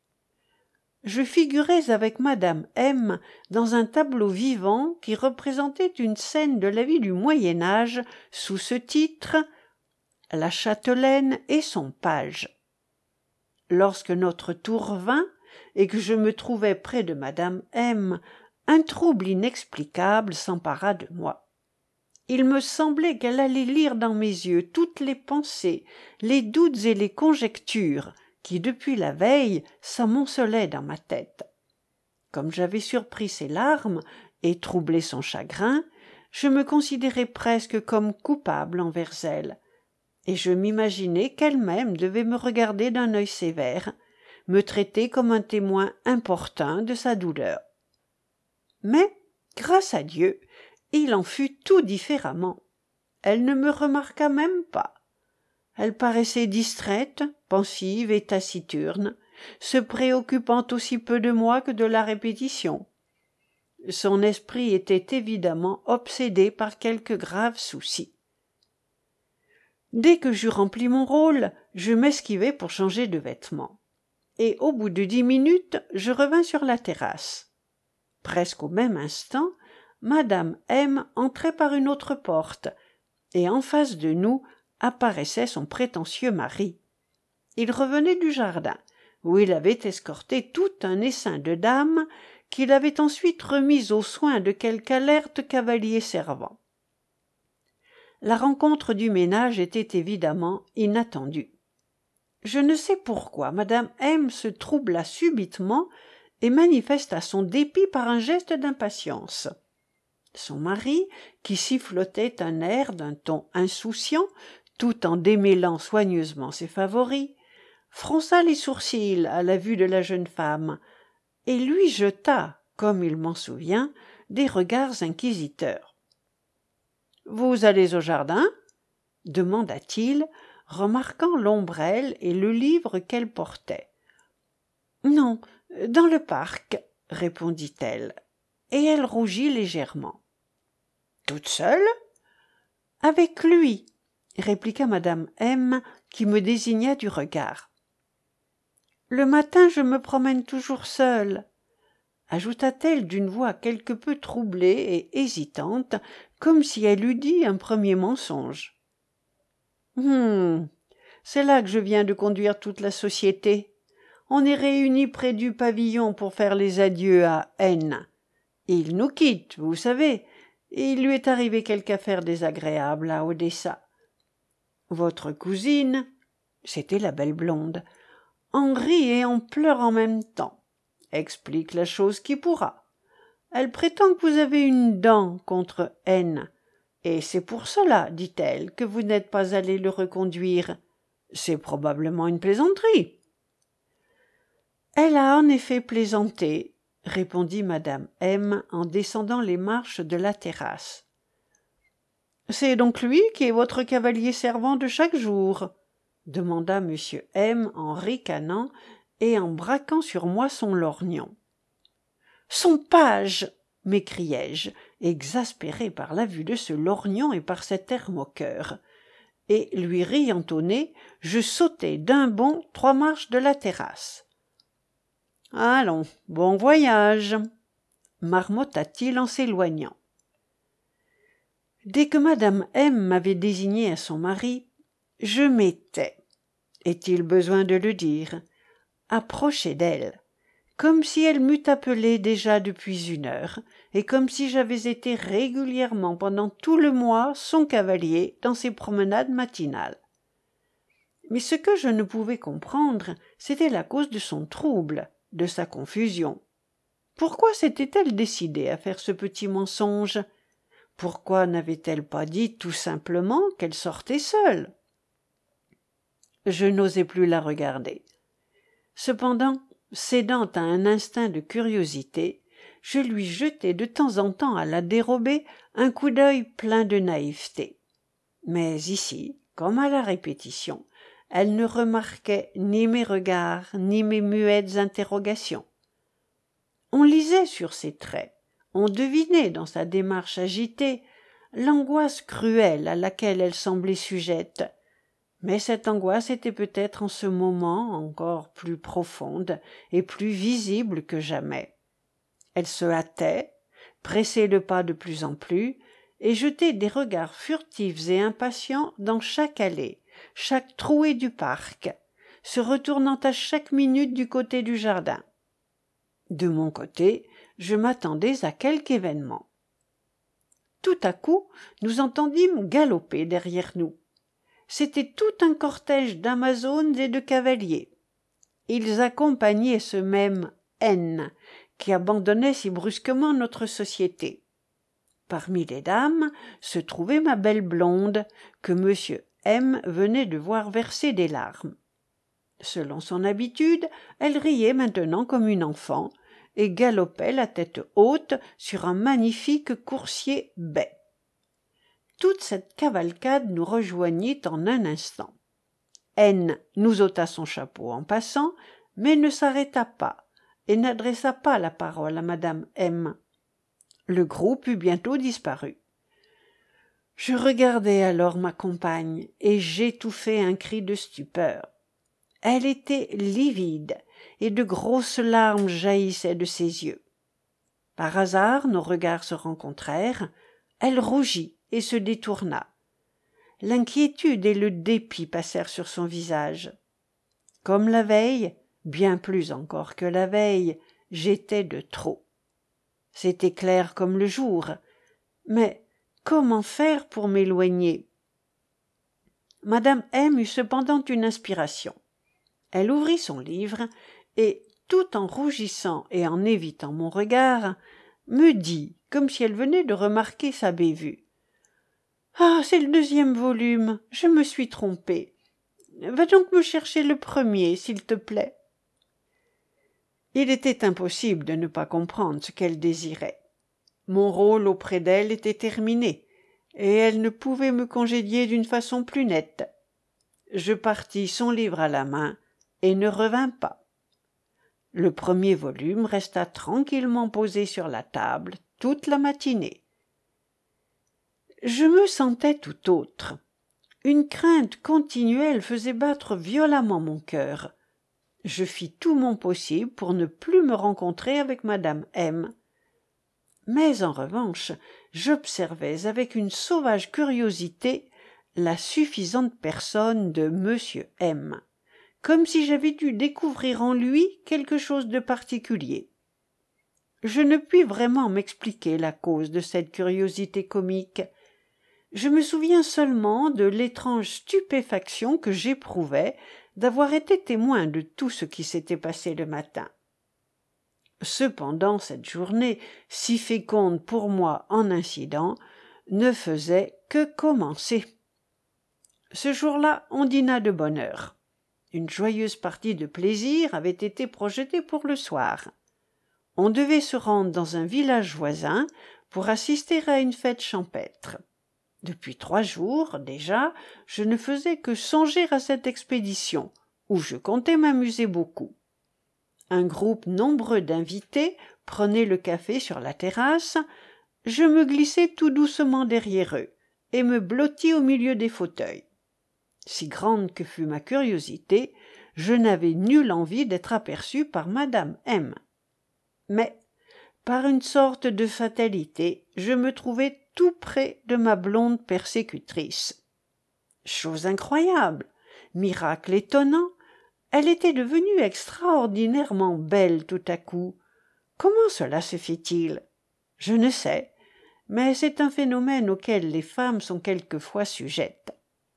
Je figurais avec madame M dans un tableau vivant qui représentait une scène de la vie du Moyen-Âge sous ce titre « La châtelaine et son page ». Lorsque notre tour vint et que je me trouvai près de madame M, un trouble inexplicable s'empara de moi. Il me semblait qu'elle allait lire dans mes yeux toutes les pensées, les doutes et les conjectures qui, depuis la veille, s'amoncelaient dans ma tête. Comme j'avais surpris ses larmes et troublé son chagrin, je me considérais presque comme coupable envers elle, et je m'imaginais qu'elle-même devait me regarder d'un œil sévère, me traiter comme un témoin importun de sa douleur. Mais, grâce à Dieu, il en fut tout différemment. Elle ne me remarqua même pas. Elle paraissait distraite, pensive et taciturne, se préoccupant aussi peu de moi que de la répétition. Son esprit était évidemment obsédé par quelque grave souci. Dès que j'eus rempli mon rôle, je m'esquivai pour changer de vêtements. Et au bout de dix minutes, je revins sur la terrasse. Presque au même instant, madame M entrait par une autre porte, et en face de nous apparaissait son prétentieux mari. Il revenait du jardin, où il avait escorté tout un essaim de dames qu'il avait ensuite remis aux soins de quelque alerte cavalier servant. La rencontre du ménage était évidemment inattendue. Je ne sais pourquoi madame M se troubla subitement et manifesta son dépit par un geste d'impatience. Son mari, qui sifflotait un air d'un ton insouciant, tout en démêlant soigneusement ses favoris, fronça les sourcils à la vue de la jeune femme, et lui jeta, comme il m'en souvient, des regards inquisiteurs. « Vous allez au jardin ?» demanda-t-il, remarquant l'ombrelle et le livre qu'elle portait. « Non, dans le parc, » répondit-elle, et elle rougit légèrement. « Toute seule ?»« Avec lui, » répliqua madame M, qui me désigna du regard. « Le matin, je me promène toujours seule, » ajouta-t-elle d'une voix quelque peu troublée et hésitante, comme si elle eût dit un premier mensonge. « Hum, c'est là que je viens de conduire toute la société. On est réunis près du pavillon pour faire les adieux à N. Il nous quitte, vous savez, et il lui est arrivé quelque affaire désagréable à Odessa. Votre cousine, c'était la belle blonde, en rit et en pleure en même temps. Explique la chose qui pourra. Elle prétend que vous avez une dent contre N, et c'est pour cela, dit-elle, que vous n'êtes pas allé le reconduire. C'est probablement une plaisanterie. Elle a en effet plaisanté, répondit madame M en descendant les marches de la terrasse. C'est donc lui qui est votre cavalier servant de chaque jour, demanda monsieur M en ricanant et en braquant sur moi son lorgnon. Son page, m'écriai-je, exaspéré par la vue de ce lorgnon et par cet air moqueur, et lui riant au nez, je sautai d'un bond trois marches de la terrasse. Allons, bon voyage, marmotta-t-il en s'éloignant. Dès que madame M m'avait désigné à son mari, je m'étais, est-il besoin de le dire, approché d'elle, comme si elle m'eût appelé déjà depuis une heure, et comme si j'avais été régulièrement pendant tout le mois son cavalier dans ses promenades matinales. Mais ce que je ne pouvais comprendre, c'était la cause de son trouble, de sa confusion. Pourquoi s'était-elle décidée à faire ce petit mensonge? Pourquoi n'avait-elle pas dit tout simplement qu'elle sortait seule? Je n'osais plus la regarder. Cependant, cédant à un instinct de curiosité, je lui jetai de temps en temps à la dérobée un coup d'œil plein de naïveté. Mais ici, comme à la répétition, elle ne remarquait ni mes regards, ni mes muettes interrogations. On lisait sur ses traits, on devinait dans sa démarche agitée l'angoisse cruelle à laquelle elle semblait sujette, mais cette angoisse était peut-être en ce moment encore plus profonde et plus visible que jamais. Elle se hâtait, pressait le pas de plus en plus, et jetait des regards furtifs et impatients dans chaque allée, chaque trouée du parc, se retournant à chaque minute du côté du jardin. De mon côté, je m'attendais à quelque événement. Tout à coup, nous entendîmes galoper derrière nous. C'était tout un cortège d'Amazones et de cavaliers. Ils accompagnaient ce même N qui abandonnait si brusquement notre société. Parmi les dames se trouvait ma belle blonde, que monsieur M venait de voir verser des larmes. Selon son habitude, elle riait maintenant comme une enfant, et galopait la tête haute sur un magnifique coursier bai. Toute cette cavalcade nous rejoignit en un instant. N nous ôta son chapeau en passant, mais ne s'arrêta pas, et n'adressa pas la parole à madame M. Le groupe eut bientôt disparu. Je regardai alors ma compagne, et j'étouffai un cri de stupeur. Elle était livide, et de grosses larmes jaillissaient de ses yeux. Par hasard, nos regards se rencontrèrent, elle rougit et se détourna. L'inquiétude et le dépit passèrent sur son visage. Comme la veille, bien plus encore que la veille, j'étais de trop. C'était clair comme le jour, mais comment faire pour m'éloigner? Madame M eut cependant une inspiration. Elle ouvrit son livre et, tout en rougissant et en évitant mon regard, me dit, comme si elle venait de remarquer sa bévue. « Ah, c'est le deuxième volume, je me suis trompée. Va donc me chercher le premier, s'il te plaît. » Il était impossible de ne pas comprendre ce qu'elle désirait. Mon rôle auprès d'elle était terminé, et elle ne pouvait me congédier d'une façon plus nette. Je partis son livre à la main, et ne revins pas. Le premier volume resta tranquillement posé sur la table toute la matinée. Je me sentais tout autre. Une crainte continuelle faisait battre violemment mon cœur. Je fis tout mon possible pour ne plus me rencontrer avec madame M. Mais en revanche, j'observais avec une sauvage curiosité la suffisante personne de monsieur M, comme si j'avais dû découvrir en lui quelque chose de particulier. Je ne puis vraiment m'expliquer la cause de cette curiosité comique. Je me souviens seulement de l'étrange stupéfaction que j'éprouvais d'avoir été témoin de tout ce qui s'était passé le matin. Cependant, cette journée, si féconde pour moi en incidents, ne faisait que commencer. Ce jour-là, on dîna de bonne heure. Une joyeuse partie de plaisir avait été projetée pour le soir. On devait se rendre dans un village voisin pour assister à une fête champêtre. Depuis trois jours, déjà, je ne faisais que songer à cette expédition, où je comptais m'amuser beaucoup. Un groupe nombreux d'invités prenait le café sur la terrasse. Je me glissai tout doucement derrière eux et me blottis au milieu des fauteuils. Si grande que fût ma curiosité, je n'avais nulle envie d'être aperçu par madame M. Mais, par une sorte de fatalité, je me trouvai tout près de ma blonde persécutrice. Chose incroyable, miracle étonnant, elle était devenue extraordinairement belle tout à coup. Comment cela se fait-il? Je ne sais, mais c'est un phénomène auquel les femmes sont quelquefois sujettes.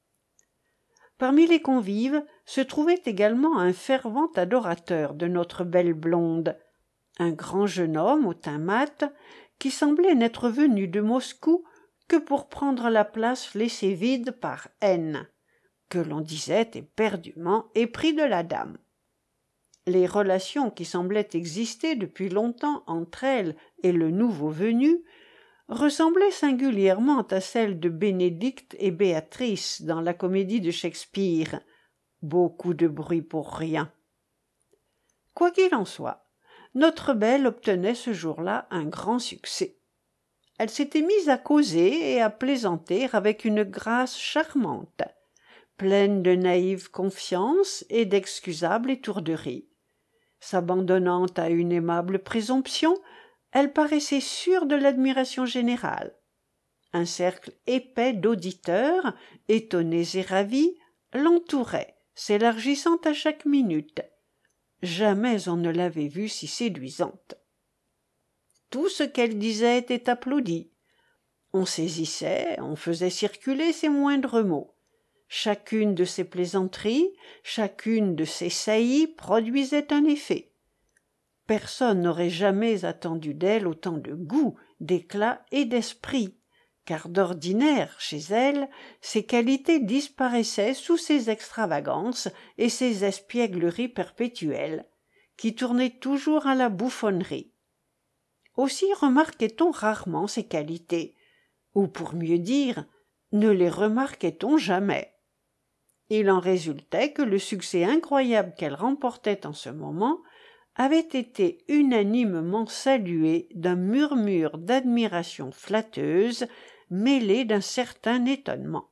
Parmi les convives se trouvait également un fervent adorateur de notre belle blonde, un grand jeune homme au teint mat, qui semblait n'être venu de Moscou que pour prendre la place laissée vide par N, que l'on disait éperdument épris de la dame. Les relations qui semblaient exister depuis longtemps entre elle et le nouveau venu ressemblaient singulièrement à celles de Bénédicte et Béatrice dans la comédie de Shakespeare. Beaucoup de bruit pour rien. Quoi qu'il en soit, notre belle obtenait ce jour-là un grand succès. Elle s'était mise à causer et à plaisanter avec une grâce charmante, pleine de naïve confiance et d'excusables étourderies. S'abandonnant à une aimable présomption, elle paraissait sûre de l'admiration générale. Un cercle épais d'auditeurs, étonnés et ravis, l'entourait, s'élargissant à chaque minute. Jamais on ne l'avait vue si séduisante. Tout ce qu'elle disait était applaudi. On saisissait, on faisait circuler ses moindres mots. Chacune de ses plaisanteries, chacune de ses saillies produisait un effet. Personne n'aurait jamais attendu d'elle autant de goût, d'éclat et d'esprit, car d'ordinaire, chez elle, ses qualités disparaissaient sous ses extravagances et ses espiègleries perpétuelles, qui tournaient toujours à la bouffonnerie. Aussi remarquait-on rarement ses qualités, ou pour mieux dire, ne les remarquait-on jamais. Il en résultait que le succès incroyable qu'elle remportait en ce moment avait été unanimement salué d'un murmure d'admiration flatteuse mêlé d'un certain étonnement.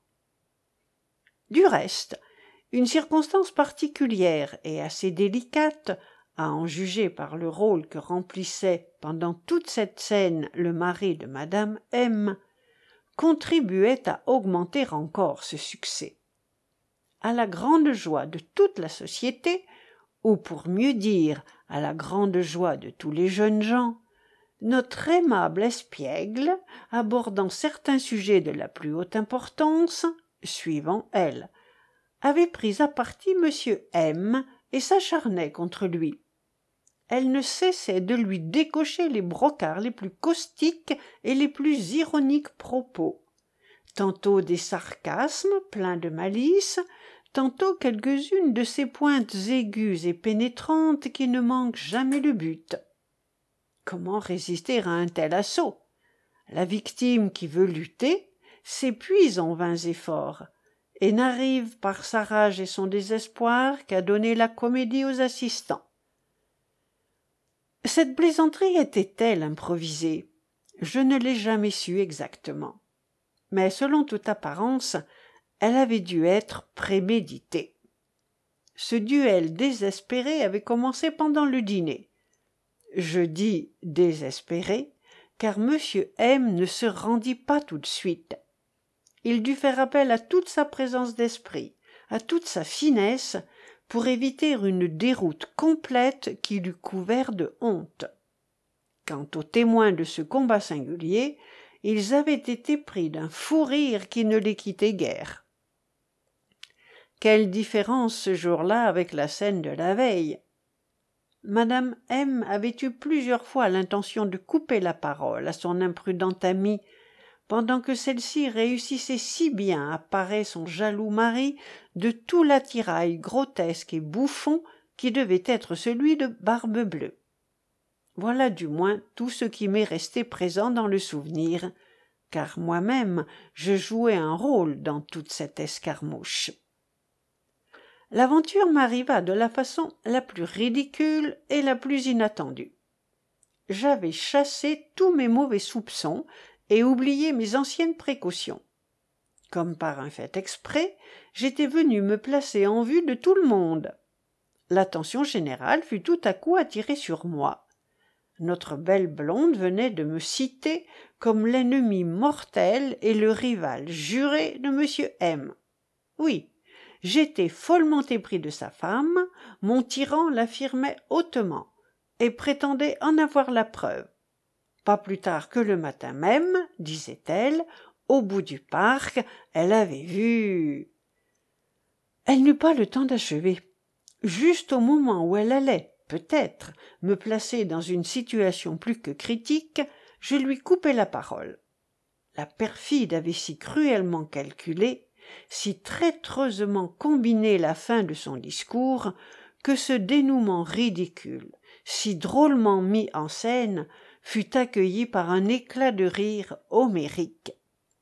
Du reste, une circonstance particulière et assez délicate, à en juger par le rôle que remplissait pendant toute cette scène le mari de madame M, contribuait à augmenter encore ce succès. À la grande joie de toute la société, ou pour mieux dire, à la grande joie de tous les jeunes gens, notre aimable espiègle, abordant certains sujets de la plus haute importance, suivant elle, avait pris à partie monsieur M et s'acharnait contre lui. Elle ne cessait de lui décocher les brocards les plus caustiques et les plus ironiques propos, tantôt des sarcasmes pleins de malice, tantôt quelques-unes de ces pointes aiguës et pénétrantes qui ne manquent jamais le but. Comment résister à un tel assaut? La victime qui veut lutter s'épuise en vains efforts et n'arrive par sa rage et son désespoir qu'à donner la comédie aux assistants. Cette plaisanterie était-elle improvisée? Je ne l'ai jamais su exactement, mais selon toute apparence, elle avait dû être préméditée. Ce duel désespéré avait commencé pendant le dîner. Je dis désespéré, car monsieur M ne se rendit pas tout de suite. Il dut faire appel à toute sa présence d'esprit, à toute sa finesse, pour éviter une déroute complète qui l'eût couvert de honte. Quant aux témoins de ce combat singulier, ils avaient été pris d'un fou rire qui ne les quittait guère. Quelle différence ce jour-là avec la scène de la veille! Madame M avait eu plusieurs fois l'intention de couper la parole à son imprudente amie, pendant que celle-ci réussissait si bien à parer son jaloux mari de tout l'attirail grotesque et bouffon qui devait être celui de Barbe-Bleue. Voilà du moins tout ce qui m'est resté présent dans le souvenir, car moi-même je jouais un rôle dans toute cette escarmouche. L'aventure m'arriva de la façon la plus ridicule et la plus inattendue. J'avais chassé tous mes mauvais soupçons et oublié mes anciennes précautions. Comme par un fait exprès, j'étais venu me placer en vue de tout le monde. L'attention générale fut tout à coup attirée sur moi. Notre belle blonde venait de me citer comme l'ennemi mortel et le rival juré de monsieur M. Oui, j'étais follement épris de sa femme, mon tyran l'affirmait hautement, et prétendait en avoir la preuve. Pas plus tard que le matin même, disait-elle, au bout du parc, elle avait vu... Elle n'eut pas le temps d'achever. Juste au moment où elle allait, peut-être, me placer dans une situation plus que critique, je lui coupai la parole. La perfide avait si cruellement calculé, si traîtreusement combiné la fin de son discours, que ce dénouement ridicule, si drôlement mis en scène, fut accueilli par un éclat de rire homérique.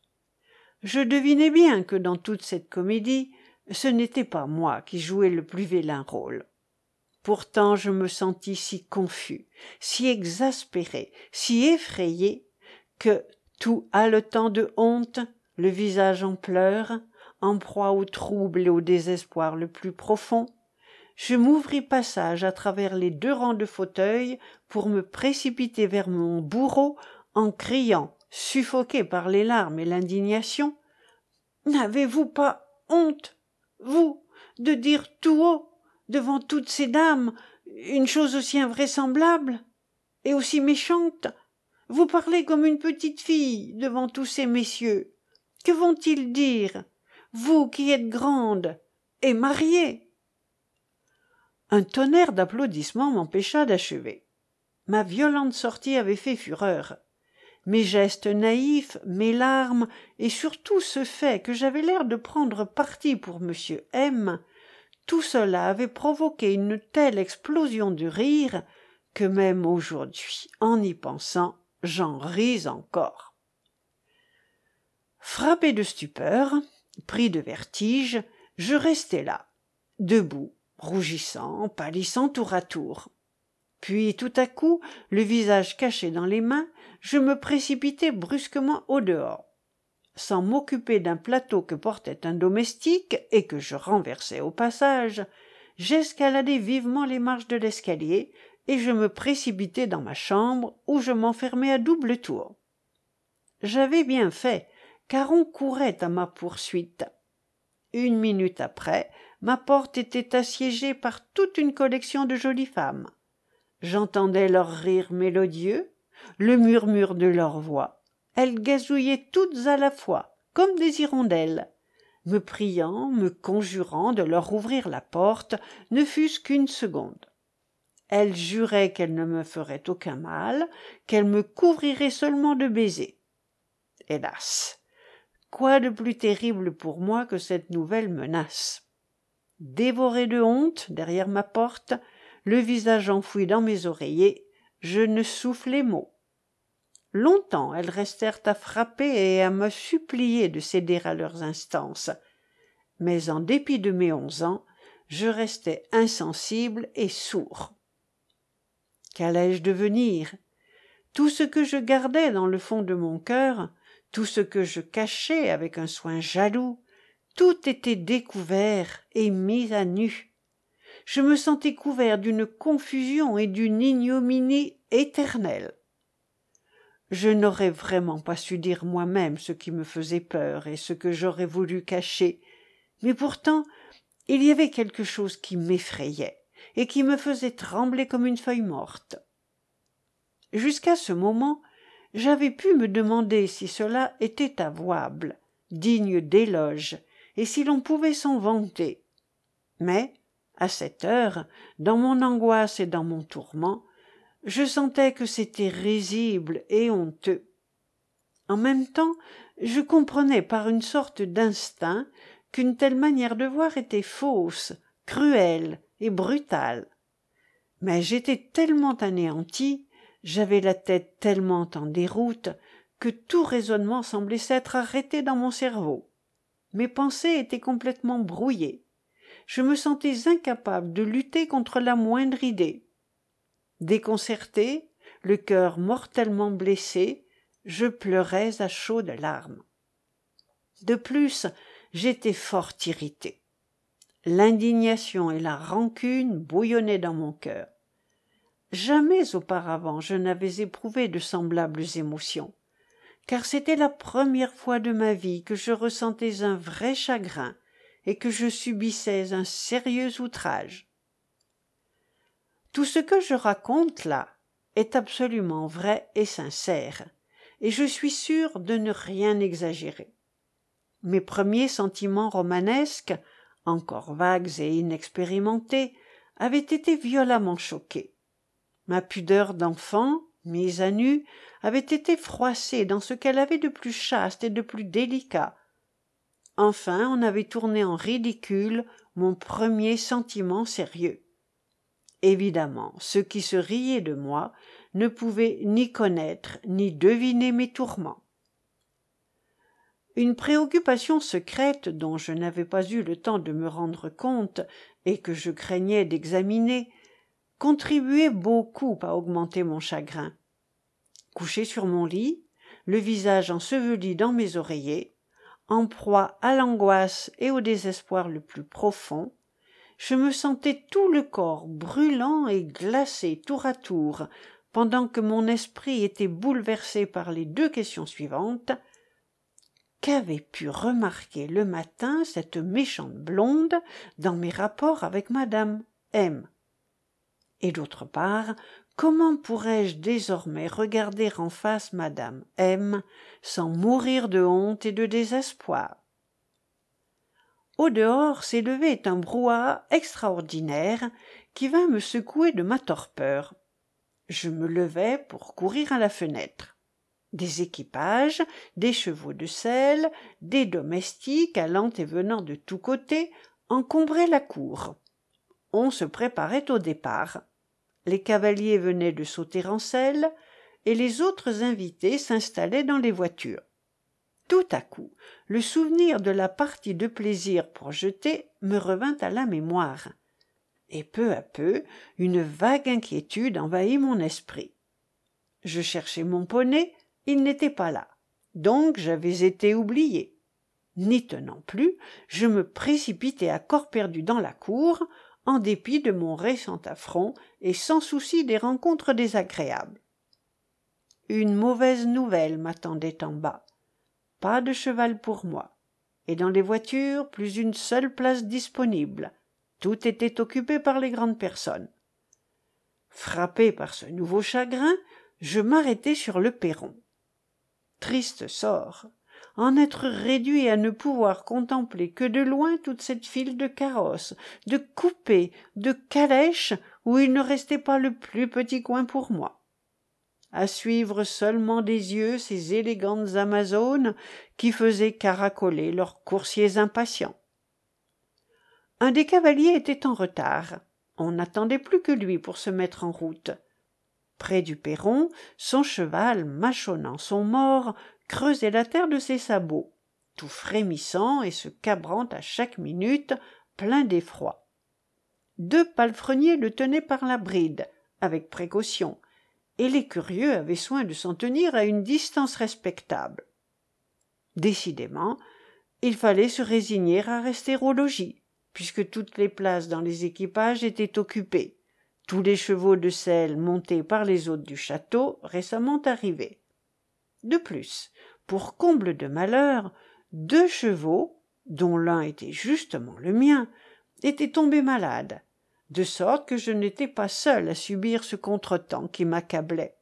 Je devinais bien que dans toute cette comédie, ce n'était pas moi qui jouais le plus vilain rôle. Pourtant je me sentis si confus, si exaspéré, si effrayé, que, tout haletant de honte, le visage en pleurs, en proie au trouble et au désespoir le plus profond, je m'ouvris passage à travers les deux rangs de fauteuils pour me précipiter vers mon bourreau en criant, suffoqué par les larmes et l'indignation, « N'avez-vous pas honte, vous, de dire tout haut, devant toutes ces dames, une chose aussi invraisemblable et aussi méchante? Vous parlez comme une petite fille devant tous ces messieurs. Que vont-ils dire, vous qui êtes grande et mariée ?» Un tonnerre d'applaudissements m'empêcha d'achever. Ma violente sortie avait fait fureur. Mes gestes naïfs, mes larmes, et surtout ce fait que j'avais l'air de prendre parti pour monsieur M., tout cela avait provoqué une telle explosion de rire que même aujourd'hui, en y pensant, j'en ris encore. Frappé de stupeur, pris de vertige, je restai là, debout, rougissant, pâlissant tour à tour. Puis, tout à coup, le visage caché dans les mains, je me précipitai brusquement au dehors. Sans m'occuper d'un plateau que portait un domestique et que je renversai au passage, j'escaladai vivement les marches de l'escalier et je me précipitai dans ma chambre où je m'enfermai à double tour. J'avais bien fait, car on courait à ma poursuite. Une minute après, ma porte était assiégée par toute une collection de jolies femmes. J'entendais leurs rires mélodieux, le murmure de leurs voix. Elles gazouillaient toutes à la fois, comme des hirondelles, me priant, me conjurant de leur ouvrir la porte, ne fût-ce qu'une seconde. Elles juraient qu'elles ne me feraient aucun mal, qu'elles me couvriraient seulement de baisers. Hélas! Quoi de plus terrible pour moi que cette nouvelle menace? Dévoré de honte derrière ma porte, le visage enfoui dans mes oreillers, je ne soufflai mot. Longtemps elles restèrent à frapper et à me supplier de céder à leurs instances, mais en dépit de mes onze ans, je restai insensible et sourd. Qu'allais-je devenir? Tout ce que je gardais dans le fond de mon cœur, tout ce que je cachais avec un soin jaloux, tout était découvert et mis à nu. Je me sentais couvert d'une confusion et d'une ignominie éternelle. Je n'aurais vraiment pas su dire moi-même ce qui me faisait peur et ce que j'aurais voulu cacher, mais pourtant il y avait quelque chose qui m'effrayait et qui me faisait trembler comme une feuille morte. Jusqu'à ce moment, j'avais pu me demander si cela était avouable, digne d'éloge, et si l'on pouvait s'en vanter. Mais, à cette heure, dans mon angoisse et dans mon tourment, je sentais que c'était risible et honteux. En même temps, je comprenais par une sorte d'instinct qu'une telle manière de voir était fausse, cruelle et brutale. Mais j'étais tellement anéanti, j'avais la tête tellement en déroute, que tout raisonnement semblait s'être arrêté dans mon cerveau. Mes pensées étaient complètement brouillées. Je me sentais incapable de lutter contre la moindre idée. Déconcerté, le cœur mortellement blessé, je pleurais à chaudes larmes. De plus, j'étais fort irrité. L'indignation et la rancune bouillonnaient dans mon cœur. Jamais auparavant je n'avais éprouvé de semblables émotions, car c'était la première fois de ma vie que je ressentais un vrai chagrin et que je subissais un sérieux outrage. Tout ce que je raconte là est absolument vrai et sincère, et je suis sûre de ne rien exagérer. Mes premiers sentiments romanesques, encore vagues et inexpérimentés, avaient été violemment choqués. Ma pudeur d'enfant, mise à nu, avait été froissée dans ce qu'elle avait de plus chaste et de plus délicat. Enfin, on avait tourné en ridicule mon premier sentiment sérieux. Évidemment, ceux qui se riaient de moi ne pouvaient ni connaître ni deviner mes tourments. Une préoccupation secrète dont je n'avais pas eu le temps de me rendre compte et que je craignais d'examiner contribuait beaucoup à augmenter mon chagrin. Couché sur mon lit, le visage enseveli dans mes oreillers, en proie à l'angoisse et au désespoir le plus profond, je me sentais tout le corps brûlant et glacé tour à tour, pendant que mon esprit était bouleversé par les deux questions suivantes. Qu'avait pu remarquer le matin cette méchante blonde dans mes rapports avec madame M ? Et d'autre part, comment pourrais-je désormais regarder en face madame M sans mourir de honte et de désespoir ? Au dehors s'élevait un brouhaha extraordinaire qui vint me secouer de ma torpeur. Je me levai pour courir à la fenêtre. Des équipages, des chevaux de selle, des domestiques allant et venant de tous côtés encombraient la cour. On se préparait au départ. Les cavaliers venaient de sauter en selle et les autres invités s'installaient dans les voitures. Tout à coup, le souvenir de la partie de plaisir projetée me revint à la mémoire, et peu à peu une vague inquiétude envahit mon esprit. Je cherchais mon poney, il n'était pas là, donc j'avais été oublié. N'y tenant plus, je me précipitai à corps perdu dans la cour, en dépit de mon récent affront et sans souci des rencontres désagréables. Une mauvaise nouvelle m'attendait en bas. Pas de cheval pour moi, et dans les voitures plus une seule place disponible. Tout était occupé par les grandes personnes. Frappé par ce nouveau chagrin, je m'arrêtai sur le perron. Triste sort, en être réduit à ne pouvoir contempler que de loin toute cette file de carrosses, de coupés, de calèches, où il ne restait pas le plus petit coin pour moi. À suivre seulement des yeux ces élégantes amazones qui faisaient caracoler leurs coursiers impatients. Un des cavaliers était en retard. On n'attendait plus que lui pour se mettre en route. Près du perron, son cheval, mâchonnant son mors, creusait la terre de ses sabots, tout frémissant et se cabrant à chaque minute, plein d'effroi. Deux palefreniers le tenaient par la bride, avec précaution, et les curieux avaient soin de s'en tenir à une distance respectable. Décidément, il fallait se résigner à rester au logis, puisque toutes les places dans les équipages étaient occupées, tous les chevaux de selle montés par les hôtes du château récemment arrivés. De plus, pour comble de malheur, deux chevaux, dont l'un était justement le mien, étaient tombés malades, de sorte que je n'étais pas seul à subir ce contretemps qui m'accablait.